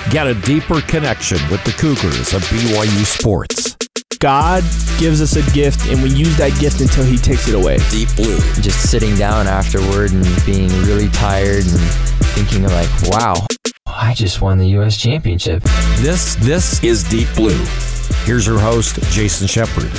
Get a deeper connection with the Cougars of BYU sports. God gives us a gift, and we use that gift until he takes it away. Deep Blue. Just sitting down afterward and being really tired and thinking like, wow, I just won the U.S. championship. This is Deep Blue. Here's your host, Jason Shepard.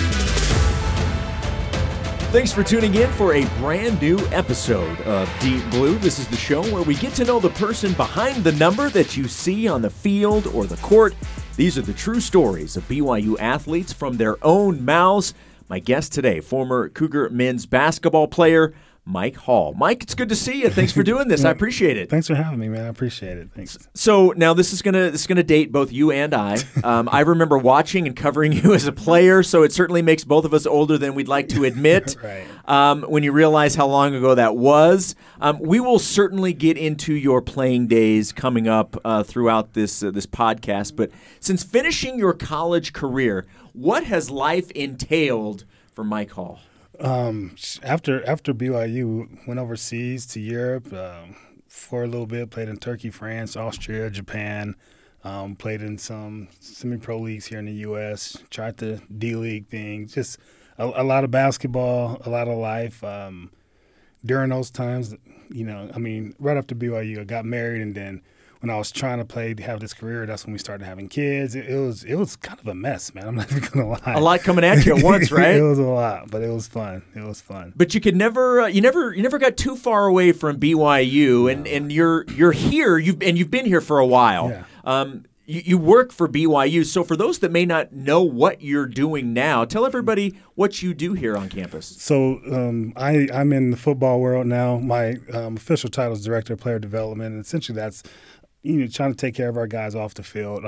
Thanks for tuning in for a brand new episode of Deep Blue. This is the show where we get to know the person behind the number that you see on the field or the court. These are the true stories of BYU athletes from their own mouths. My guest today, former Cougar men's basketball player, Mike Hall. Mike, it's good to see you. Thanks for doing this. I appreciate it. Thanks for having me, man. I appreciate it. Thanks. So now this is gonna date both you and I. I remember watching and covering you as a player, so it certainly makes both of us older than we'd like to admit. Right. When you realize how long ago that was, we will certainly get into your playing days coming up throughout this podcast. But since finishing your college career, what has life entailed for Mike Hall? After BYU, went overseas to Europe for a little bit, played in Turkey, France, Austria, Japan, played in some semi-pro leagues here in the U.S., tried the D-League thing, just a lot of basketball, a lot of life. During those times, right after BYU, I got married, and then when I was trying to have this career, that's when we started having kids. It was kind of a mess, man. I'm not even gonna lie. A lot coming at you at once, right? It was a lot, but it was fun. But you could never, you never got too far away from BYU, and you're here. You've been here for a while. Yeah. You work for BYU. So for those that may not know what you're doing now, tell everybody what you do here on campus. So I'm in the football world now. My official title is Director of Player Development, and essentially that's trying to take care of our guys off the field.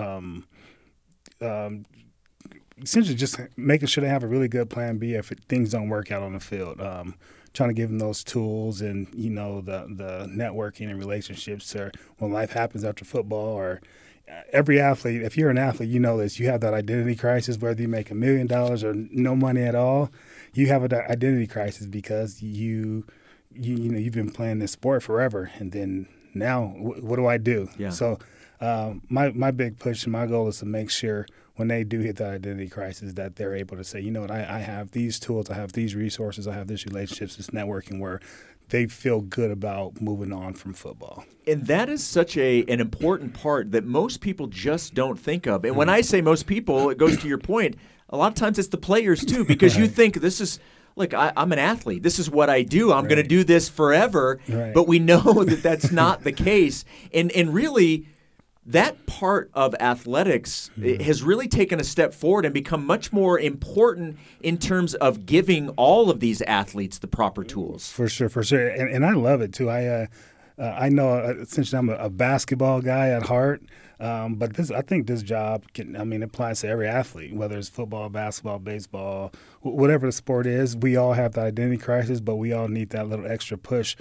Essentially just making sure they have a really good plan B if things don't work out on the field. Trying to give them those tools and, the networking and relationships to when life happens after football. Or every athlete, if you're an athlete, you know this, you have that identity crisis, whether you make $1 million or no money at all. You have an identity crisis because you've been playing this sport forever, and then now what do I do? Yeah. So my big push and my goal is to make sure when they do hit that identity crisis that they're able to say, you know what, I have these tools, I have these resources, I have these relationships, this networking where they feel good about moving on from football. And that is such an important part that most people just don't think of. And when I say most people, it goes to your point. A lot of times it's the players too, because you think this is – look, I'm an athlete. This is what I do. I'm going to do this forever. Right. But we know that that's not the case. And really, that part of athletics has really taken a step forward and become much more important in terms of giving all of these athletes the proper tools. For sure. And I love it too. I know essentially I'm a basketball guy at heart. But I think this job applies to every athlete, whether it's football, basketball, baseball, whatever the sport is. We all have the identity crisis, but we all need that little extra push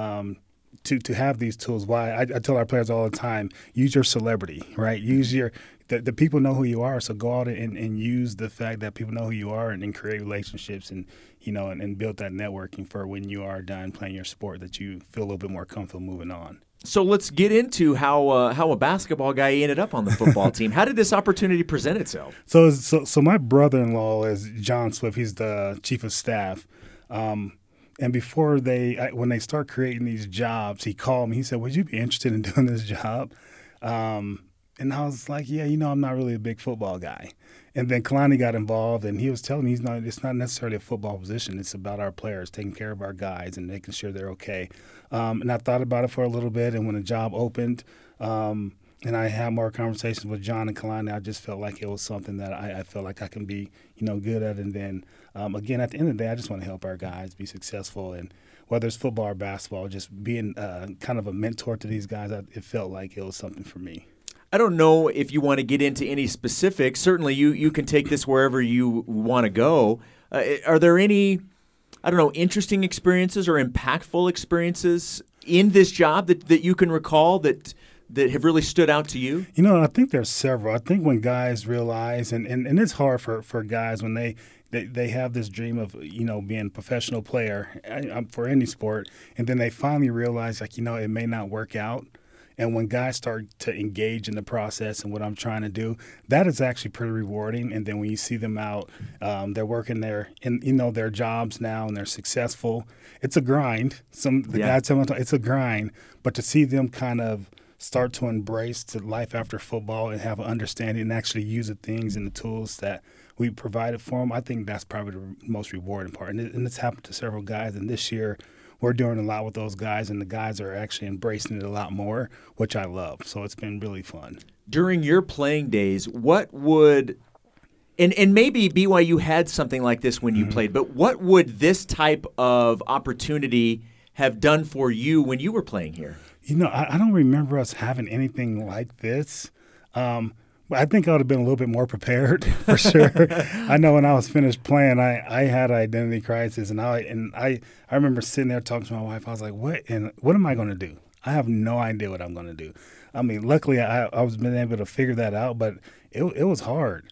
to have these tools. Why I tell our players all the time, use your celebrity, right? Use the people know who you are, so go out and use the fact that people know who you are and create relationships and build that networking for when you are done playing your sport that you feel a little bit more comfortable moving on. So let's get into how a basketball guy ended up on the football team. How did this opportunity present itself? So my brother-in-law is John Swift. He's the chief of staff. And before when they start creating these jobs, he called me. He said, "Would you be interested in doing this job?" And I was like, "Yeah, I'm not really a big football guy." And then Kalani got involved, and he was telling me it's not necessarily a football position. It's about our players, taking care of our guys and making sure they're okay. And I thought about it for a little bit, and when the job opened and I had more conversations with John and Kalani, I just felt like it was something that I felt like I can be, good at. And then, again, at the end of the day, I just want to help our guys be successful. And whether it's football or basketball, just being kind of a mentor to these guys, it felt like it was something for me. I don't know if you want to get into any specifics. Certainly you can take this wherever you want to go. Are there any, interesting experiences or impactful experiences in this job that you can recall that have really stood out to you? I think there's several. I think when guys realize, and it's hard for guys when they have this dream of, being a professional player for any sport, and then they finally realize, it may not work out. And when guys start to engage in the process and what I'm trying to do, that is actually pretty rewarding. And then when you see them out, they're working their jobs now and they're successful. It's a grind. Guys tell me it's a grind, but to see them kind of start to embrace to life after football and have an understanding and actually use the things and the tools that we provided for them, I think that's probably the most rewarding part. And it's happened to several guys. And this year, we're doing a lot with those guys, and the guys are actually embracing it a lot more, which I love. So it's been really fun. During your playing days, what would and maybe BYU had something like this when you played, but what would this type of opportunity have done for you when you were playing here? I don't remember us having anything like this. I think I would have been a little bit more prepared for sure. I know when I was finished playing, I had an identity crisis, and I remember sitting there talking to my wife. I was like, what am I going to do? I have no idea what I'm going to do. I mean, luckily I was been able to figure that out, but it was hard.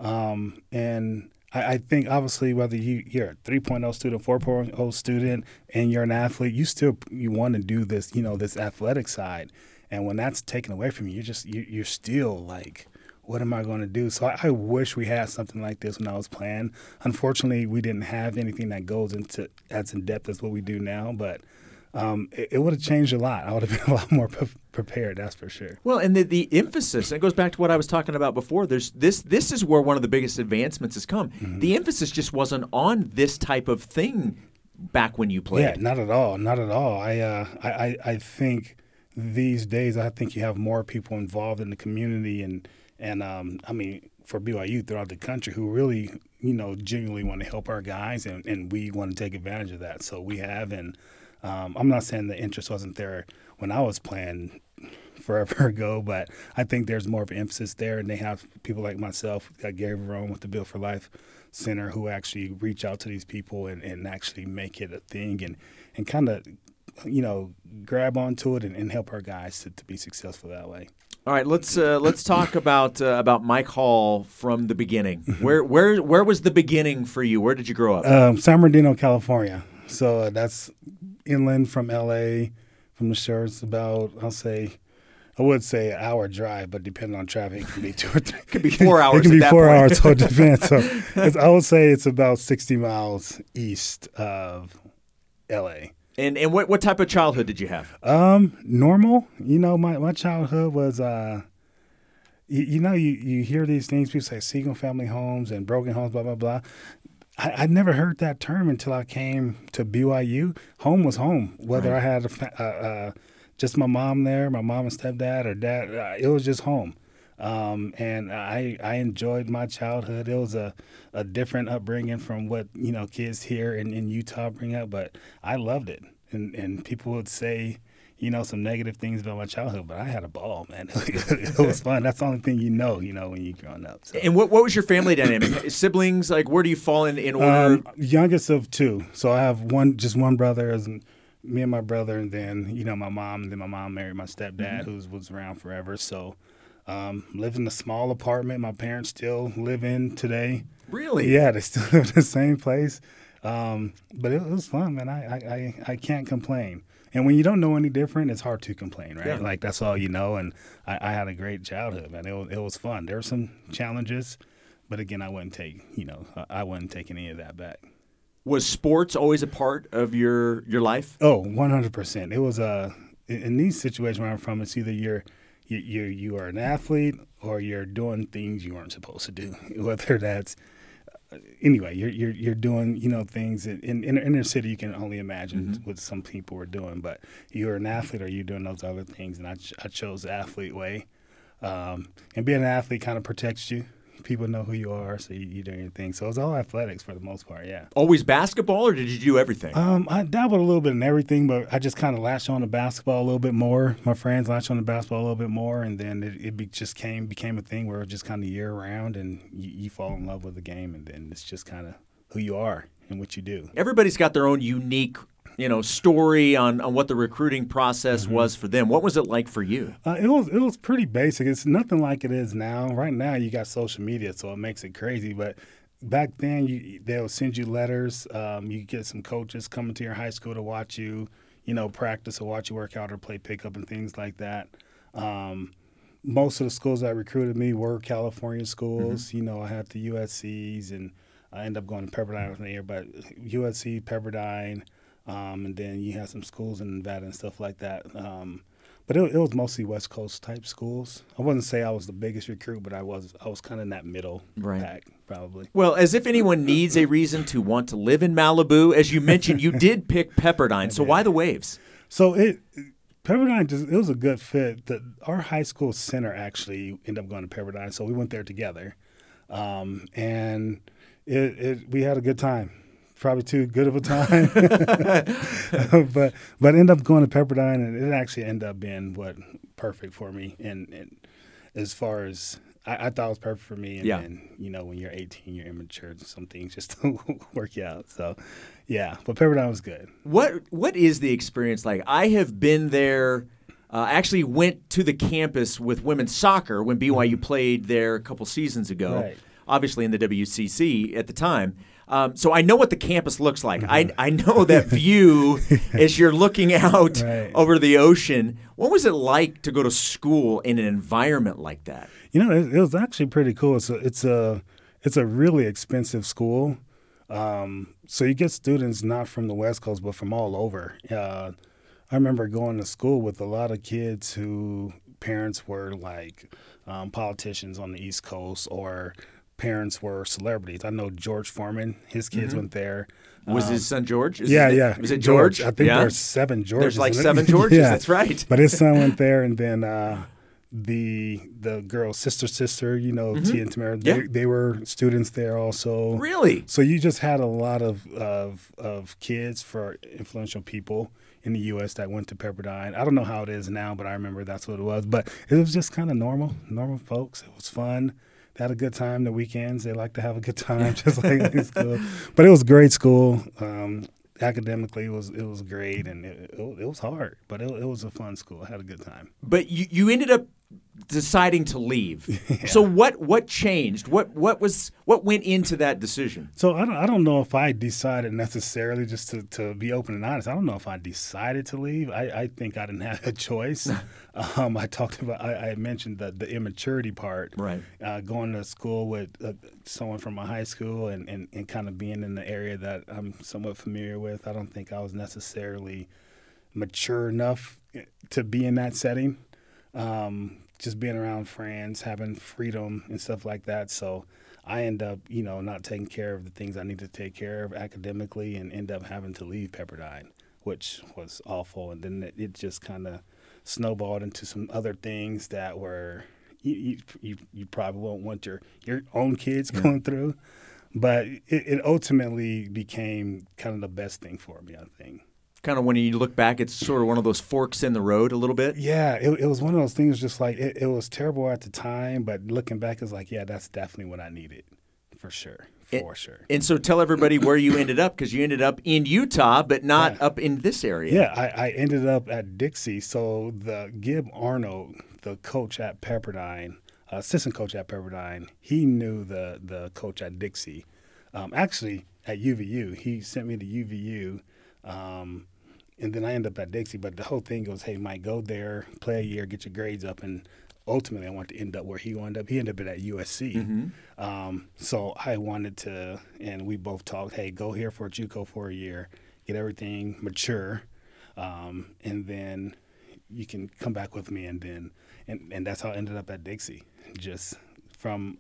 And I think obviously whether you're a 3.0 student, 4.0 student, and you're an athlete, you want to do this, this athletic side. And when that's taken away from you, you're still like, what am I going to do? So I wish we had something like this when I was playing. Unfortunately, we didn't have anything that goes into as in depth as what we do now, but it would have changed a lot. I would have been a lot more prepared, that's for sure. Well, and the emphasis, and it goes back to what I was talking about before. This is where one of the biggest advancements has come. Mm-hmm. The emphasis just wasn't on this type of thing back when you played. Yeah, not at all. Not at all. I think these days, I think you have more people involved in the community and I mean, for BYU throughout the country who really, genuinely want to help our guys, and we want to take advantage of that. So we have, and I'm not saying the interest wasn't there when I was playing forever ago, but I think there's more of an emphasis there, and they have people like myself, got Gary Verone with the Build for Life Center, who actually reach out to these people and actually make it a thing and kind of, grab onto it and help our guys to be successful that way. All right, let's talk about Mike Hall from the beginning. Where was the beginning for you? Where did you grow up? San Bernardino, California. So that's inland from LA, from the shore. It's about, I would say an hour drive, but depending on traffic, it can be 2 or 3. It could be 4 hours. It can be at 4 that hours. So it depends. So I would say it's about 60 miles east of LA. And what type of childhood did you have? Normal. My childhood was you hear these things, people say single family homes and broken homes, blah, blah, blah. I never heard that term until I came to BYU. Home was home. Whether I had just my mom there, my mom and stepdad or dad, it was just home. And I enjoyed my childhood. It was a different upbringing from what, kids here in Utah bring up, but I loved it. And people would say, some negative things about my childhood, but I had a ball, man. It was fun. That's the only thing when you're growing up. So. And what was your family dynamic? Siblings, like where do you fall in order? Youngest of two. So I have just one brother, as me and my brother, and then, my mom. And then my mom married my stepdad, who was around forever. So lived in a small apartment my parents still live in today. Really? Yeah, they still live in the same place. But it was fun, man. I can't complain. And when you don't know any different, it's hard to complain, right? Yeah. Like, that's all you know. And I had a great childhood, man. It was fun. There were some challenges, but again, I wouldn't take any of that back. Was sports always a part of your life? Oh, 100%. It was in these situations where I'm from, it's either you are an athlete or you're doing things you weren't supposed to do. Whether that's anyway, you're doing things in inner city you can only imagine what some people were doing, but you're an athlete or you're doing those other things, and I chose the athlete way. And being an athlete kind of protects you. People know who you are, so you do your thing. So it's all athletics for the most part, yeah. Always basketball, or did you do everything? I dabbled a little bit in everything, but I just kind of latched on to basketball a little bit more. My friends latched on to basketball a little bit more, and then it became a thing where it was just kind of year-round, and you fall in love with the game, and then it's just kind of who you are and what you do. Everybody's got their own unique story on what the recruiting process was for them. What was it like for you? It was pretty basic. It's nothing like it is now. Right now you got social media, so it makes it crazy. But back then they'll send you letters. You get some coaches coming to your high school to watch you, practice or watch you work out or play pickup and things like that. Most of the schools that recruited me were California schools. I had the USCs, and I ended up going to Pepperdine from there. But USC, Pepperdine, and then you had some schools in Nevada and stuff like that. But it was mostly West Coast type schools. I wouldn't say I was the biggest recruit, but I was kind of in that middle pack, probably. Well, as if anyone needs a reason to want to live in Malibu, as you mentioned, you did pick Pepperdine. So why the Waves? So Pepperdine it was a good fit. Our high school center actually ended up going to Pepperdine, so we went there together, and we had a good time. Probably too good of a time, but ended up going to Pepperdine, and it actually ended up being perfect for me. And as far as I thought it was perfect for me, and then when you're 18, you're immature, some things just don't work out. So yeah, but Pepperdine was good. What is the experience like? I have been there. Actually went to the campus with women's soccer when BYU played there a couple seasons ago. Right. Obviously in the WCC at the time. So I know what the campus looks like. I know that view as you're looking out over the ocean. What was it like to go to school in an environment like that? It was actually pretty cool. It's a really expensive school. So you get students not from the West Coast but from all over. I remember going to school with a lot of kids who parents were like politicians on the East Coast, or parents were celebrities. I know George Foreman, his kids went there. Was his son George? Yeah. Was it George? I think there's 7 Georges. There's like 7 Georges, that's right. But his son went there, and then the girl's sister, Tia and Tamara, they were students there also. Really? So you just had a lot of kids for influential people in the U.S. that went to Pepperdine. I don't know how it is now, but I remember that's what it was. But it was just kind of normal folks. It was fun. They had a good time. The weekends, they like to have a good time, just like in school. But it was a great school. Academically, it was great, and it was hard, but it was a fun school. I had a good time. But you ended up deciding to leave. Yeah. So what changed? What went into that decision? So I don't know if I decided necessarily, just to be open and honest. I don't know if I decided to leave. I think I didn't have a choice. I mentioned the immaturity part. Right. Going to school with someone from my high school and kind of being in the area that I'm somewhat familiar with. I don't think I was necessarily mature enough to be in that setting. Just being around friends, having freedom and stuff like that. So I end up, not taking care of the things I need to take care of academically, and end up having to leave Pepperdine, which was awful. And then it just kind of snowballed into some other things that were you probably won't want your own kids going through. But it ultimately became kind of the best thing for me, I think. Kind of when you look back, it's sort of one of those forks in the road a little bit. Yeah, it was one of those things, just like it was terrible at the time, but looking back, it's like, yeah, that's definitely what I needed, for sure. And so tell everybody where you ended up, because you ended up in Utah, but not up in this area. Yeah, I ended up at Dixie. So the Gib Arnold, the coach at Pepperdine, assistant coach at Pepperdine, he knew the coach at Dixie. Actually, at UVU, he sent me to UVU. And then I ended up at Dixie, but the whole thing goes, hey, Mike, go there, play a year, get your grades up, and ultimately I wanted to end up where he wound up. He ended up at USC. So I wanted to, and we both talked, hey, go here for a JUCO for a year, get everything mature, and then you can come back with me. And that's how I ended up at Dixie, just from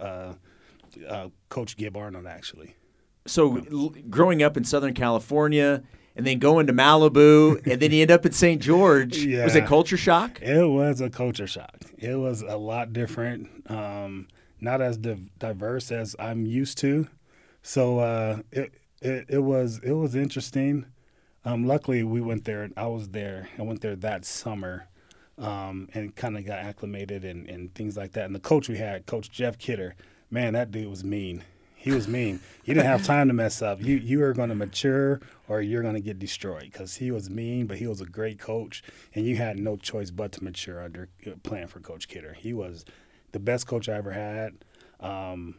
Coach Gib Arnold, actually. So growing up in Southern California – and then going to Malibu, and then you end up at St. George. Yeah. Was it culture shock? It was a culture shock. It was a lot different, not as diverse as I'm used to. So it was interesting. Luckily, we went there. I was there. I went there that summer, and kind of got acclimated and things like that. And the coach we had, Coach Jeff Kidder, man, that dude was mean. He was mean. You didn't have time to mess up. You were going to mature or you're going to get destroyed, because he was mean, but he was a great coach, and you had no choice but to mature under playing for Coach Kidder. He was the best coach I ever had.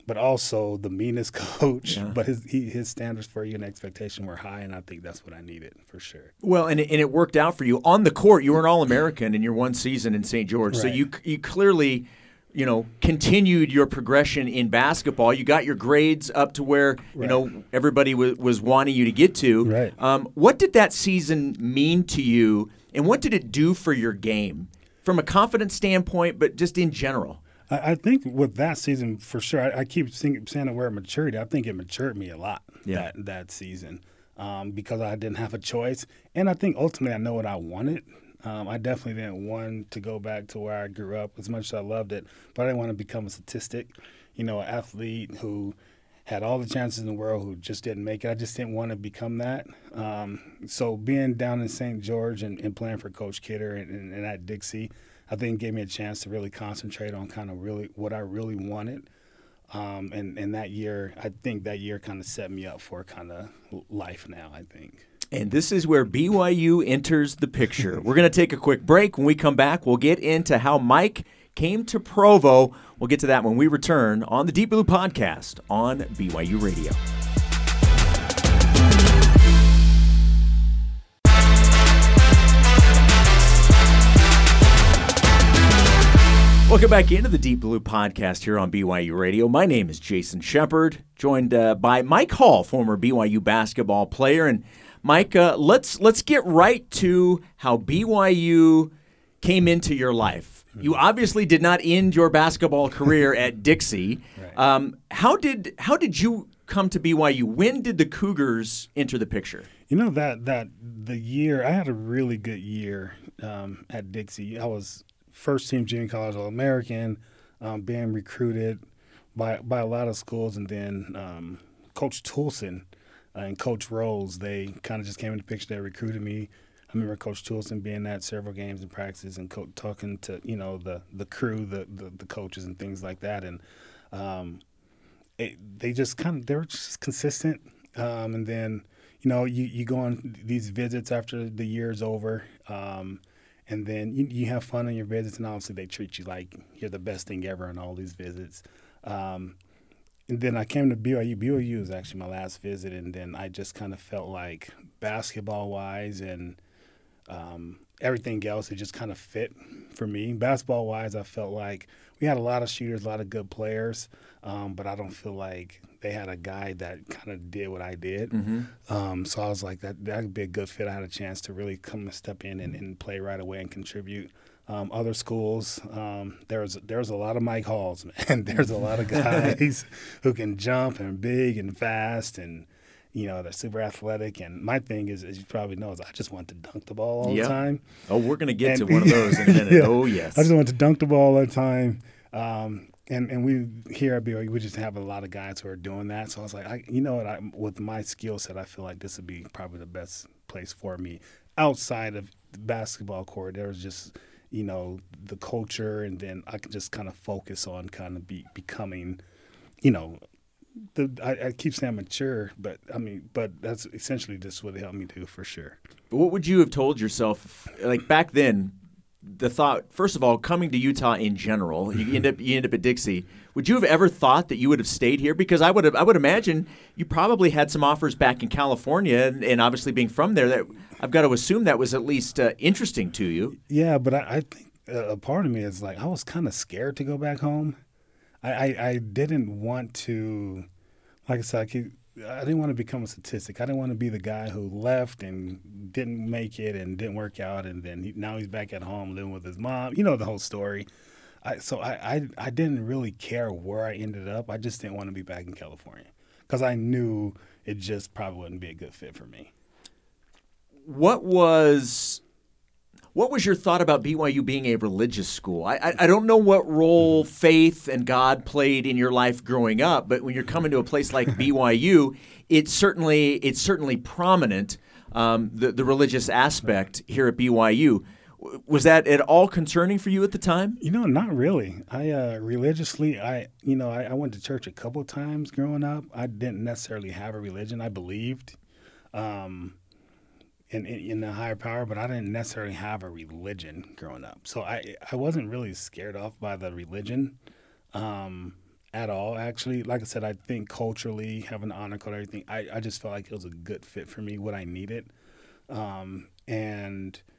but also the meanest coach. Yeah. But his standards for you and expectation were high, and I think that's what I needed for sure. Well, and it worked out for you. On the court, you were an All-American in your one season in St. George. Right. So you clearly, continued your progression in basketball. You got your grades up to where, everybody was wanting you to get to. Right. What did that season mean to you, and what did it do for your game from a confidence standpoint, but just in general? I think with that season, for sure, I keep saying the word maturity. I think it matured me a lot that season because I didn't have a choice. And I think ultimately I know what I wanted. I definitely didn't want to go back to where I grew up as much as I loved it, but I didn't want to become a statistic, an athlete who had all the chances in the world who just didn't make it. I just didn't want to become that. So being down in St. George and playing for Coach Kidder and at Dixie, I think gave me a chance to really concentrate on kind of really what I really wanted. And that year, I think that year kind of set me up for kind of life now, I think. And this is where BYU enters the picture. We're going to take a quick break. When we come back, we'll get into how Mike came to Provo. We'll get to that when we return on the Deep Blue Podcast on BYU Radio. Welcome back into the Deep Blue Podcast here on BYU Radio. My name is Jason Shepard, joined by Mike Hall, former BYU basketball player. And Mike, let's get right to how BYU came into your life. You obviously did not end your basketball career at Dixie. Right. How did you come to BYU? When did the Cougars enter the picture? That the year I had a really good year at Dixie. I was first team junior college All-American, being recruited by a lot of schools, and then Coach Toulson and Coach Rose, they kind of just came in the picture. They recruited me. I remember Coach Toulson being at several games and practices and talking to the crew, the coaches and things like that, and they were just consistent. And then you go on these visits after the year's over. And then you have fun on your visits, and obviously they treat you like you're the best thing ever on all these visits. And then I came to BYU. BYU was actually my last visit, and then I just kind of felt like basketball-wise and everything else, it just kind of fit for me. Basketball-wise, I felt like we had a lot of shooters, a lot of good players, but I don't feel like they had a guy that kind of did what I did. Mm-hmm. So I was like, that would be a good fit. I had a chance to really come and step in and play right away and contribute. Other schools, there's a lot of Mike Halls, man. There's a lot of guys who can jump and big and fast and they're super athletic. And my thing is, as you probably know, is I just want to dunk the ball all the time. Oh, we're going to get to one of those in a minute. Yeah. Oh, yes. I just want to dunk the ball all the time. And we here at BYU, we just have a lot of guys who are doing that. So I was like, with my skill set, I feel like this would be probably the best place for me. Outside of the basketball court, there was just, the culture, and then I could just kind of focus on kind of becoming, I keep saying mature, but that's essentially just what it helped me do for sure. What would you have told yourself, like back then? The thought, first of all, coming to Utah in general, you end up at Dixie. Would you have ever thought that you would have stayed here? Because I would imagine you probably had some offers back in California, and obviously being from there, that I've got to assume that was at least interesting to you. Yeah, but I think a part of me is like I was kind of scared to go back home. I didn't want to, like I said, I didn't want to become a statistic. I didn't want to be the guy who left and didn't make it and didn't work out, and then now he's back at home living with his mom. The whole story. So I didn't really care where I ended up. I just didn't want to be back in California because I knew it just probably wouldn't be a good fit for me. What was your thought about BYU being a religious school? I don't know what role faith and God played in your life growing up, but when you're coming to a place like BYU, it's certainly prominent, the religious aspect here at BYU. Was that at all concerning for you at the time? Not really. I religiously, I went to church a couple of times growing up. I didn't necessarily have a religion. I believed in the higher power, but I didn't necessarily have a religion growing up. So I wasn't really scared off by the religion. at all, actually. Like I said, I think culturally, having the honor code, everything, I just felt like it was a good fit for me, what I needed. And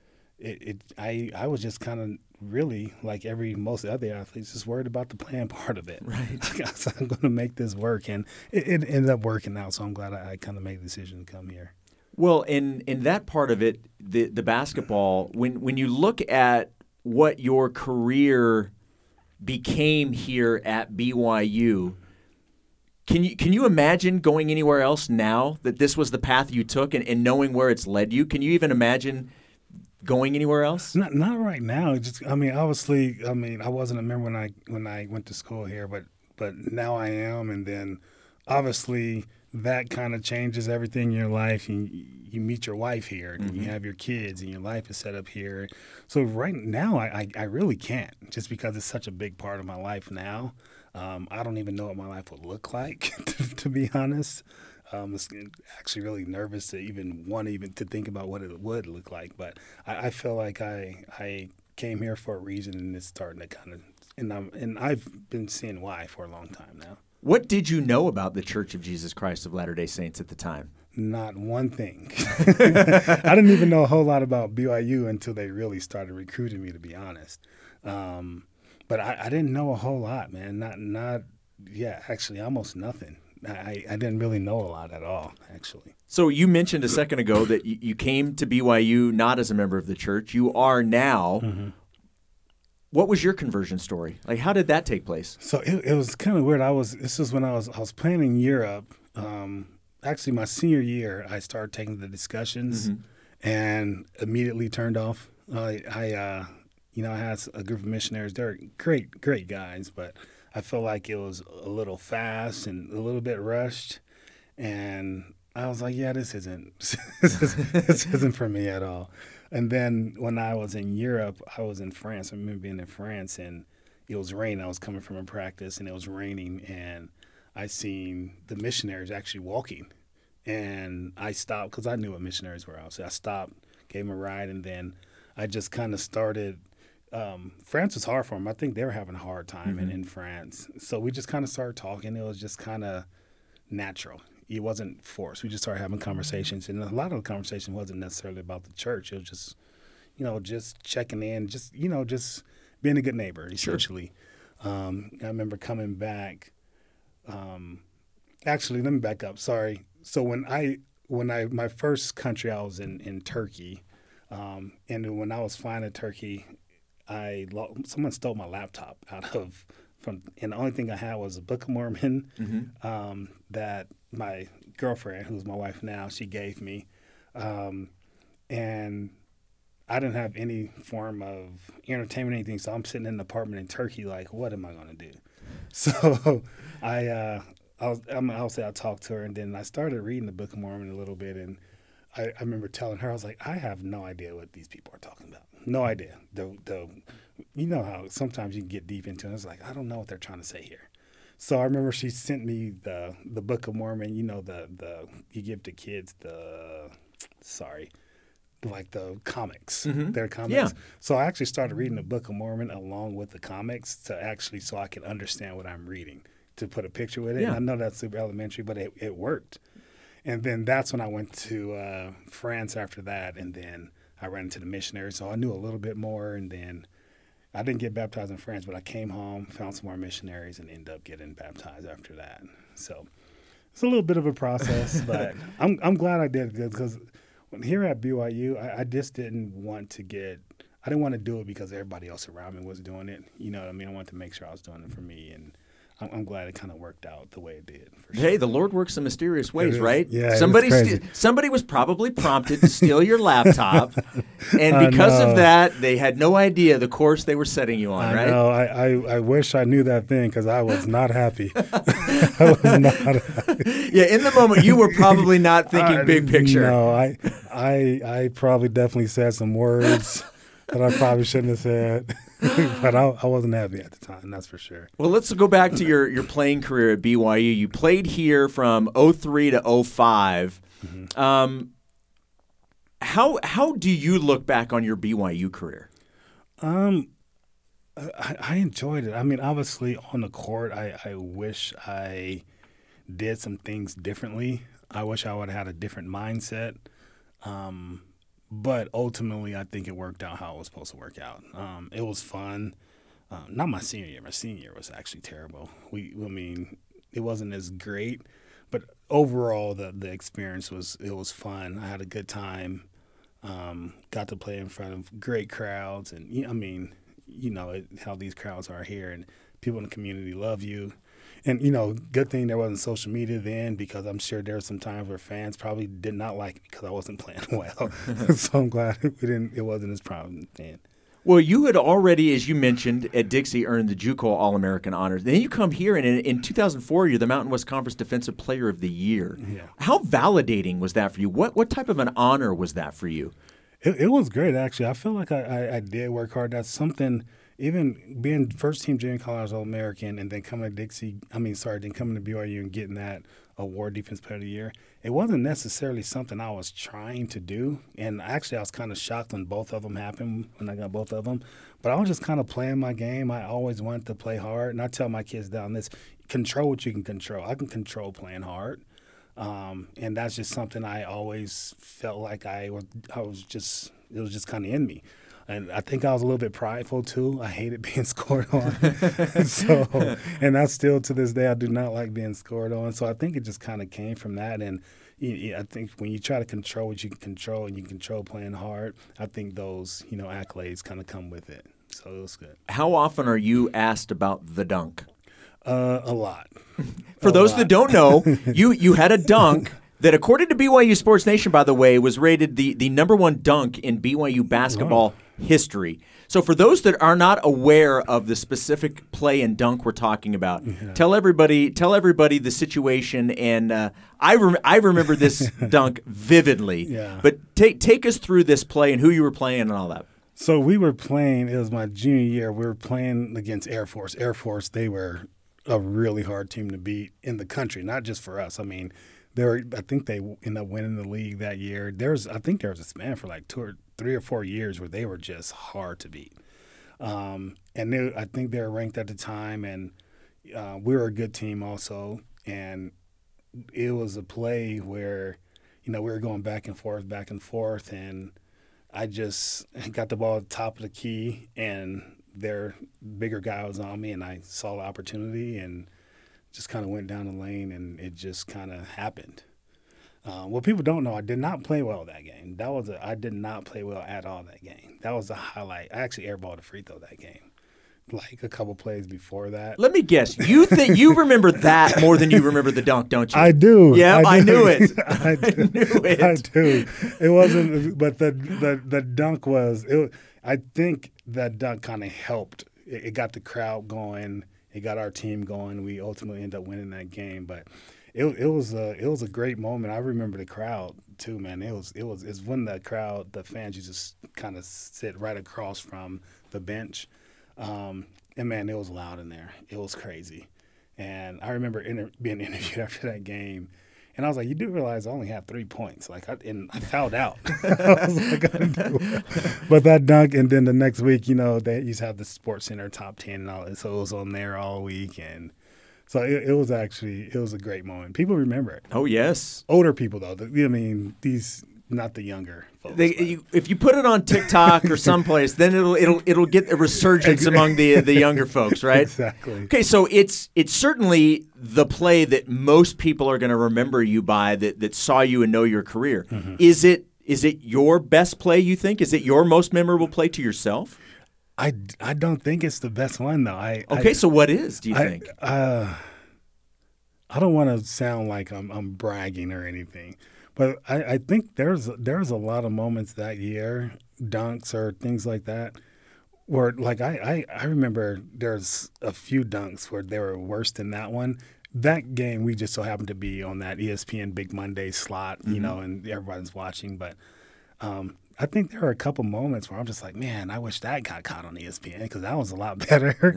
I was just kind of really, like most other athletes, just worried about the playing part of it. Right. So I'm going to make this work. And it ended up working out, so I'm glad I kind of made the decision to come here. Well, in that part of it, the basketball, when you look at what your career became here at BYU, can you imagine going anywhere else now that this was the path you took and knowing where it's led you? Can you even imagine going anywhere else? Not right now. Obviously, I wasn't a member when I went to school here, but now I am, and then obviously that kind of changes everything in your life. You meet your wife here, and you have your kids, and your life is set up here. So right now, I really can't, just because it's such a big part of my life now. I don't even know what my life would look like, to be honest. It's actually really nervous to even to think about what it would look like. But I feel like I came here for a reason, and it's starting to kind of and I've been seeing why for a long time now. What did you know about the Church of Jesus Christ of Latter-day Saints at the time? Not one thing. I didn't even know a whole lot about BYU until they really started recruiting me, to be honest. But I didn't know a whole lot, man. Actually almost nothing. I didn't really know a lot at all, actually. So you mentioned a second ago that you came to BYU not as a member of the church. You are now. Mm-hmm. What was your conversion story? Like, how did that take place? So it was kind of weird. This was when I was playing in Europe. Actually, my senior year, I started taking the discussions and immediately turned off. I had a group of missionaries. They're great guys, but I felt like it was a little fast and a little bit rushed. And I was like, yeah, this isn't for me at all. And then when I was in Europe, I was in France. I remember being in France, and it was raining. I was coming from a practice, and it was raining, and I seen the missionaries actually walking. And I stopped because I knew what missionaries were. So I stopped, gave them a ride, and then I just kind of started. France was hard for them. I think they were having a hard time in France. So we just kind of started talking. It was just kind of natural. It wasn't forced. We just started having conversations. And a lot of the conversation wasn't necessarily about the church. It was just, just checking in, just being a good neighbor, essentially. Sure. I remember coming back. Actually, let me back up. Sorry. So my first country, I was in Turkey. And when I was flying to Turkey, someone stole my laptop and the only thing I had was a Book of Mormon that my girlfriend, who's my wife now, she gave me. And I didn't have any form of entertainment or anything, so I'm sitting in an apartment in Turkey like, what am I going to do? So I'll say I talked to her, and then I started reading the Book of Mormon a little bit, and I remember telling her, I was like, I have no idea what these people are talking about. No idea. You know how sometimes you can get deep into it. It's like, I don't know what they're trying to say here. So I remember she sent me the Book of Mormon, you give to kids like the comics. Their comics. Yeah. So I actually started reading the Book of Mormon along with the comics so I could understand what I'm reading, to put a picture with it. Yeah. And I know that's super elementary, but it worked. And then that's when I went to France after that, and then I ran into the missionaries, so I knew a little bit more. And then I didn't get baptized in France, but I came home, found some more missionaries, and ended up getting baptized after that. So it's a little bit of a process, but I'm glad I did, because here at BYU, I just didn't want to I didn't want to do it because everybody else around me was doing it. You know what I mean? I wanted to make sure I was doing it for me, and I'm glad it kind of worked out the way it did. For sure. Hey, the Lord works in mysterious ways, right? Yeah, somebody was probably prompted to steal your laptop, and because of that, they had no idea the course they were setting you on, right? No, I wish I knew that thing, because I was not happy. I was not happy. Yeah, in the moment, you were probably not thinking big picture. No, I probably definitely said some words that I probably shouldn't have said. But I wasn't happy at the time, that's for sure. Well, let's go back to your playing career at BYU. You played here from 2003 to 2005. How do you look back on your BYU career? I enjoyed it. I mean, obviously on the court, I wish I did some things differently. I wish I would have had a different mindset. But ultimately, I think it worked out how it was supposed to work out. It was fun. Not my senior year. My senior year was actually terrible. It wasn't as great, but overall, the experience was fun. I had a good time. Got to play in front of great crowds, and how these crowds are here, and people in the community love you. And, good thing there wasn't social media then, because I'm sure there were some times where fans probably did not like me because I wasn't playing well. So I'm glad it wasn't as problem then. Well, you had already, as you mentioned, at Dixie earned the JUCO All-American honors. Then you come here, and in 2004, you're the Mountain West Conference Defensive Player of the Year. Yeah. How validating was that for you? What type of an honor was that for you? It was great, actually. I feel like I did work hard. That's something, even being first-team junior college All-American and then coming to then coming to BYU and getting that award, Defense Player of the Year, it wasn't necessarily something I was trying to do. And actually, I was kind of shocked when both of them happened, when I got both of them. But I was just kind of playing my game. I always wanted to play hard. And I tell my kids down this, control what you can control. I can control playing hard. And that's just something I always felt like it was just kind of in me. And I think I was a little bit prideful too. I hated being scored on. And that's still to this day, I do not like being scored on. So I think it just kind of came from that. And I think when you try to control what you can control and you control playing hard, I think those, accolades kind of come with it. So it was good. How often are you asked about the dunk? A lot. For those that don't know, you had a dunk that, according to BYU Sports Nation, by the way, was rated the number one dunk in BYU basketball history. So for those that are not aware of the specific play and dunk we're talking about, tell everybody the situation. And I remember this dunk vividly. Yeah. But take us through this play and who you were playing and all that. So we were playing. It was my junior year. We were playing against Air Force. Air Force, they were a really hard team to beat in the country, not just for us. I mean, I think they ended up winning the league that year. I think there was a span for like 3 or 4 years where they were just hard to beat. And I think they were ranked at the time, and we were a good team also. And it was a play where, we were going back and forth, and I just got the ball at the top of the key, and their bigger guy was on me, and I saw the opportunity and just kind of went down the lane, and it just kind of happened. What people don't know, I did not play well that game. I did not play well at all that game. That was the highlight. I actually airballed a free throw that game, like a couple plays before that. Let me guess. You think you remember that more than you remember the dunk, don't you? I do. Yeah, I knew it. I do. knew it. I do. It wasn't, but the dunk was. I think that dunk kind of helped. It got the crowd going. It got our team going. We ultimately ended up winning that game, but it was a great moment. I remember the crowd too, man. It's when the fans used to just kind of sit right across from the bench, and man, it was loud in there. It was crazy, and I remember being interviewed after that game. And I was like, you do realize I only had 3 points. I fouled out. I was like, I didn't do it. But that dunk, and then the next week, they used to have the Sports Center top 10 and all that. So it was on there all week. And so it was a great moment. People remember it. Oh, yes. Older people, though. These, not the younger folks. If you put it on TikTok or someplace, then it'll get a resurgence among the younger folks, right? Exactly. Okay, so it's certainly the play that most people are going to remember you by, that saw you and know your career. Mm-hmm. Is it your best play, you think? Is it your most memorable play to yourself? I don't think it's the best one, though. So what is, do you think? I don't want to sound like I'm bragging or anything. But I think there's a lot of moments that year, dunks or things like that, where like I remember there's a few dunks where they were worse than that one. That game we just so happened to be on that ESPN Big Monday slot, mm-hmm. And everybody's watching. But I think there are a couple moments where I'm just like, man, I wish that got caught on ESPN because that was a lot better.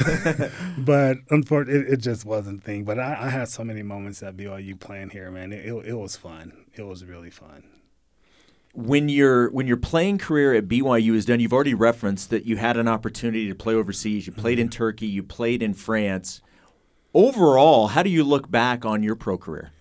But unfortunately, it just wasn't a thing. But I had so many moments at BYU playing here, man. It was fun. It was really fun. When your playing career at BYU is done, you've already referenced that you had an opportunity to play overseas. You played in Turkey. You played in France. Overall, how do you look back on your pro career?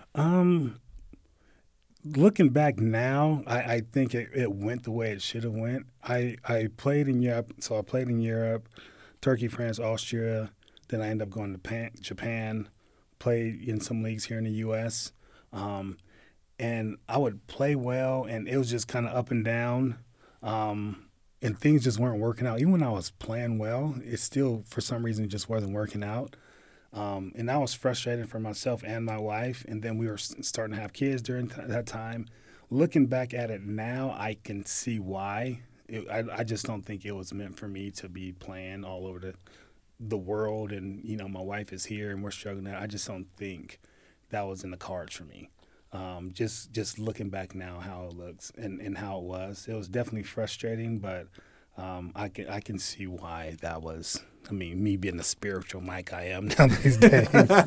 Looking back now, I think it went the way it should have went. I played in Europe, so I played in Europe, Turkey, France, Austria. Then I ended up going to Japan, played in some leagues here in the U.S., and I would play well, and it was just kind of up and down, and things just weren't working out. Even when I was playing well, it still, for some reason, just wasn't working out. And I was frustrated for myself and my wife, and then we were starting to have kids during that time. Looking back at it now, I can see why. I just don't think it was meant for me to be playing all over the world, and my wife is here and we're struggling. I just don't think that was in the cards for me. Just looking back now, how it looks and how it was definitely frustrating, but I can see why that was. I mean, me being the spiritual Mike I am now these days,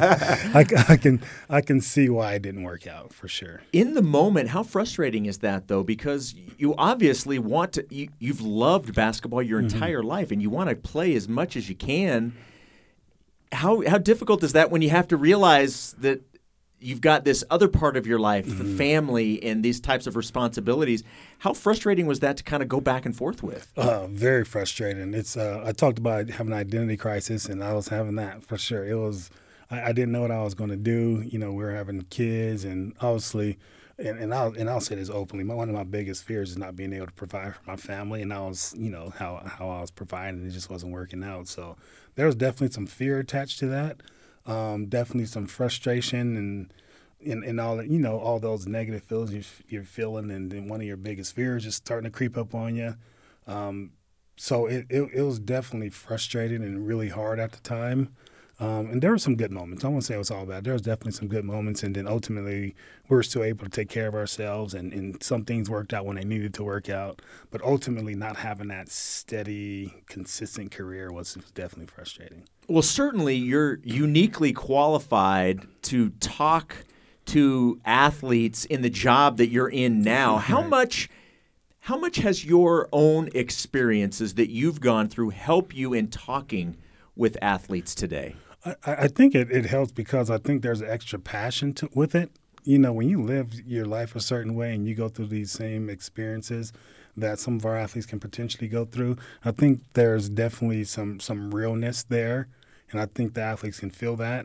I can see why it didn't work out for sure. In the moment, how frustrating is that though? Because you obviously want to. You've loved basketball your entire life, and you want to play as much as you can. How difficult is that when you have to realize that you've got this other part of your life, the family, and these types of responsibilities? How frustrating was that to kind of go back and forth with? Very frustrating. It's I talked about having an identity crisis, and I was having that for sure. It was I didn't know what I was going to do. We were having kids, and obviously, and I'll say this openly. One of my biggest fears is not being able to provide for my family, and I was how I was providing, it just wasn't working out. So there was definitely some fear attached to that. Definitely some frustration and all that, all those negative feelings you're feeling, and then one of your biggest fears is starting to creep up on you. So it was definitely frustrating and really hard at the time. And there were some good moments. I won't say it was all bad. There was definitely some good moments, and then ultimately we were still able to take care of ourselves, and some things worked out when they needed to work out. But ultimately not having that steady, consistent career was definitely frustrating. Well, certainly you're uniquely qualified to talk to athletes in the job that you're in now. How much has your own experiences that you've gone through help you in talking with athletes today? I think it helps because I think there's an extra passion with it. When you live your life a certain way and you go through these same experiences that some of our athletes can potentially go through, I think there's definitely some realness there, and I think the athletes can feel that.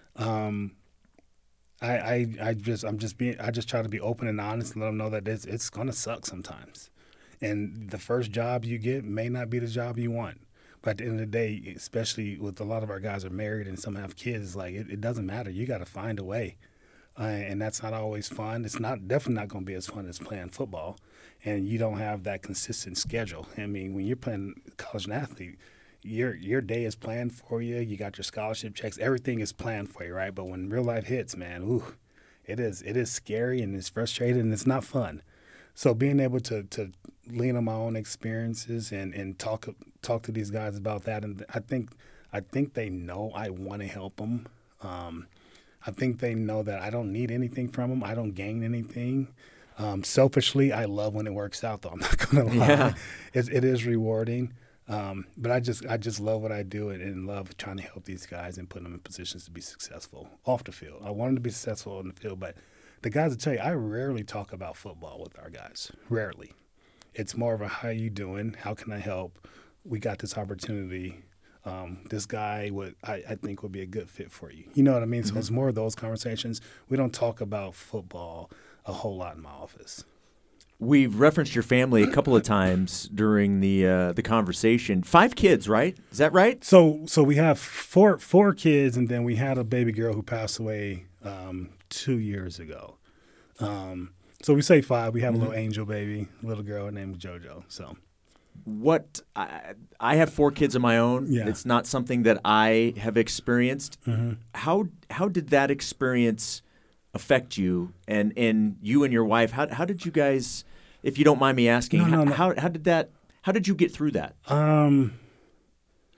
I just try to be open and honest and let them know that it's going to suck sometimes, and the first job you get may not be the job you want. But at the end of the day, especially with a lot of our guys are married and some have kids, like it doesn't matter. You got to find a way, and that's not always fun. It's definitely not going to be as fun as playing football, and you don't have that consistent schedule. I mean, when you're playing college and athlete, your day is planned for you. You got your scholarship checks. Everything is planned for you, right? But when real life hits, man, it is scary and it's frustrating and it's not fun. So being able to lean on my own experiences and talk to these guys about that, and I think they know I want to help them. I think they know that I don't need anything from them. I don't gain anything. Selfishly, I love when it works out, though. I'm not going to lie. Yeah. It is rewarding. But I just love what I do and love trying to help these guys and put them in positions to be successful off the field. I want them to be successful on the field, but the guys will tell you, I rarely talk about football with our guys. Rarely. It's more of a, how you doing? How can I help? We got this opportunity. This guy I think would be a good fit for you. You know what I mean? So it's more of those conversations. We don't talk about football a whole lot in my office. We've referenced your family a couple of times during the conversation. 5 kids, right? Is that right? So we have four kids, and then we had a baby girl who passed away 2 years ago. So we say 5. We have a little angel baby, little girl named JoJo. So what I have 4 kids of my own. Yeah. It's not something that I have experienced. How did that experience affect you and you and your wife? How did you guys, if you don't mind me asking, No. how did you get through that?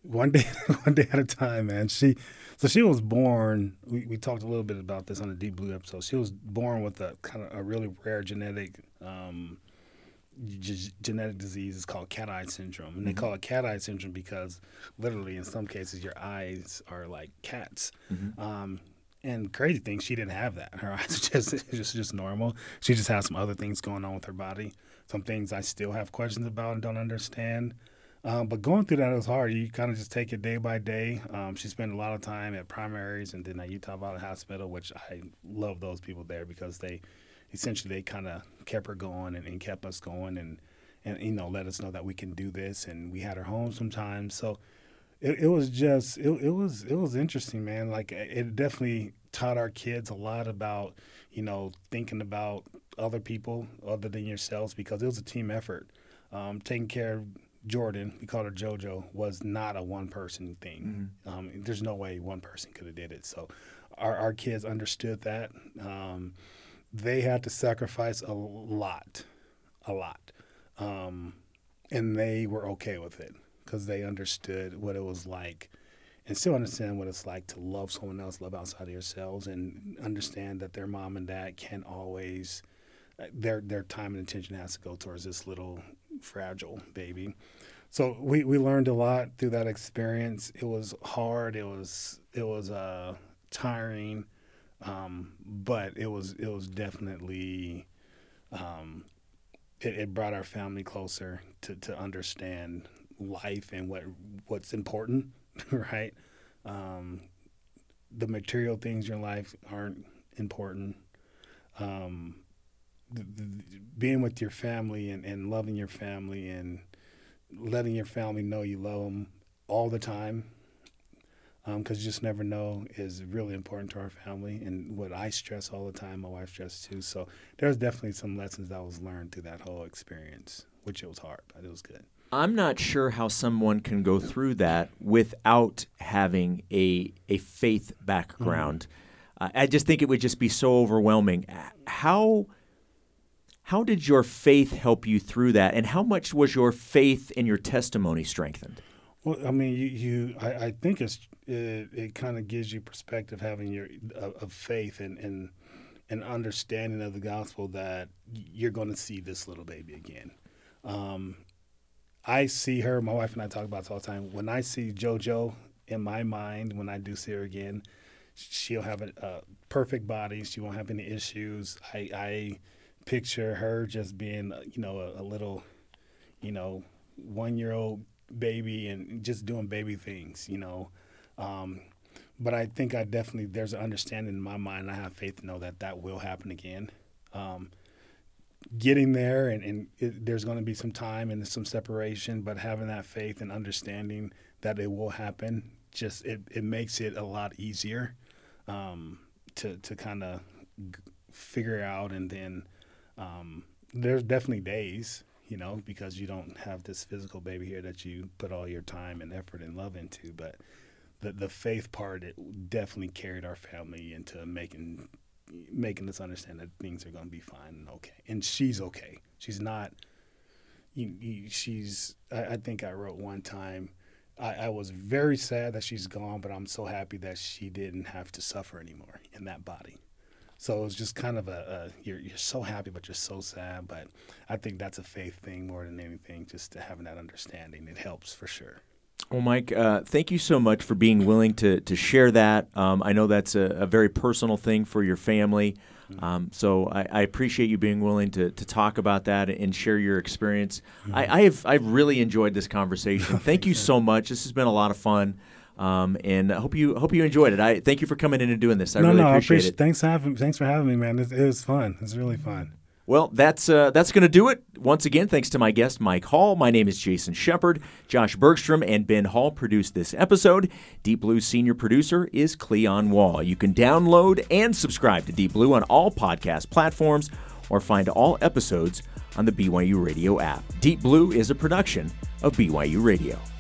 one day at a time, man. She was born. We talked a little bit about this on the Deep Blue episode. She was born with a kind of a really rare genetic disease. It's called cat-eye syndrome, and they call it cat-eye syndrome because literally in some cases your eyes are like cats. And crazy thing, she didn't have that. Her eyes are just normal. She just has some other things going on with her body. Some things I still have questions about and don't understand. But going through that, it was hard. You kind of just take it day by day. She spent a lot of time at primaries and then at Utah Valley Hospital, which I love those people there because they kind of kept her going and kept us going and let us know that we can do this. And we had her home sometimes. So it was interesting, man. Like it definitely taught our kids a lot about, thinking about other people other than yourselves because it was a team effort. Taking care of Jordan, we called her JoJo, was not a one-person thing. There's no way one person could have did it. So our kids understood that. They had to sacrifice a lot. And they were okay with it because they understood what it was like and still understand what it's like to love someone else, love outside of yourselves, and understand that their mom and dad can't always their time and attention has to go towards this little fragile baby. So we learned a lot through that experience. It was hard. It was tiring, but it was definitely it brought our family closer to understand life and what's important, right? The material things in your life aren't important. Being with your family and loving your family and letting your family know you love them all the time, because you just never know, is really important to our family. And what I stress all the time, my wife stresses too. So there's definitely some lessons that was learned through that whole experience, which it was hard, but it was good. I'm not sure how someone can go through that without having a faith background. I just think it would just be so overwhelming. How did your faith help you through that, and how much was your faith in your testimony strengthened? Well, I mean, I think it kind of gives you perspective having of faith and understanding of the gospel that you're going to see this little baby again. I see her. My wife and I talk about this all the time. When I see JoJo in my mind, when I do see her again, she'll have a perfect body. She won't have any issues. I picture her just being, a little, 1-year-old baby and just doing baby things, But I think there's an understanding in my mind. I have faith to know that will happen again. Getting there and there's going to be some time and some separation, but having that faith and understanding that it will happen, just it makes it a lot easier to kind of figure out. And then there's definitely days, because you don't have this physical baby here that you put all your time and effort and love into. But the faith part, it definitely carried our family into making us understand that things are going to be fine and okay. And she's okay. She's not I think I wrote one time, I was very sad that she's gone, but I'm so happy that she didn't have to suffer anymore in that body. So it was just kind of you're so happy, but you're so sad. But I think that's a faith thing more than anything, just to having that understanding. It helps for sure. Well, Mike, thank you so much for being willing to share that. I know that's a very personal thing for your family. So I appreciate you being willing to talk about that and share your experience. I've really enjoyed this conversation. Thank you so much. This has been a lot of fun. And I hope you enjoyed it. Thank you for coming in and doing this. I really appreciate it. Thanks for having me, man. It was fun. It's really fun. Well, that's going to do it. Once again, thanks to my guest, Mike Hall. My name is Jason Shepard. Josh Bergstrom and Ben Hall produced this episode. Deep Blue's senior producer is Cleon Wall. You can download and subscribe to Deep Blue on all podcast platforms or find all episodes on the BYU Radio app. Deep Blue is a production of BYU Radio.